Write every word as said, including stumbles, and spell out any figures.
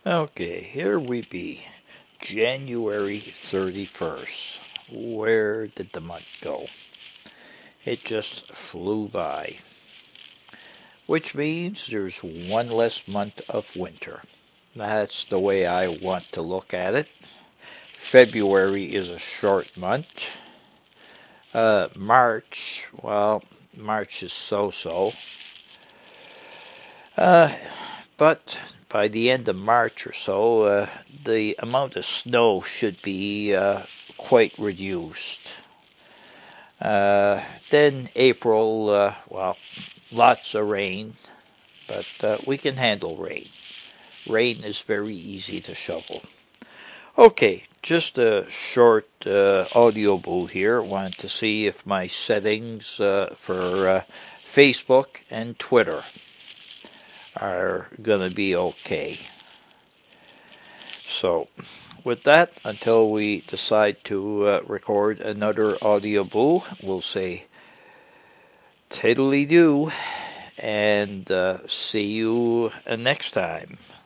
Okay, here we be. January thirty-first. Where did the month go? It just flew by. Which means there's one less month of winter. That's the way I want to look at it. February is a short month. Uh, March, well, March is so-so. Uh, but by the end of March or so, uh, the amount of snow should be uh, quite reduced. Uh, then April, uh, well, lots of rain, but uh, we can handle rain. Rain is very easy to shovel. Okay, just a short uh, audio boo here. Wanted to see if my settings uh, for uh, Facebook and Twitter are going to be okay. So, with that, until we decide to uh, record another audio boo, we'll say tiddly-doo and uh, see you uh, next time.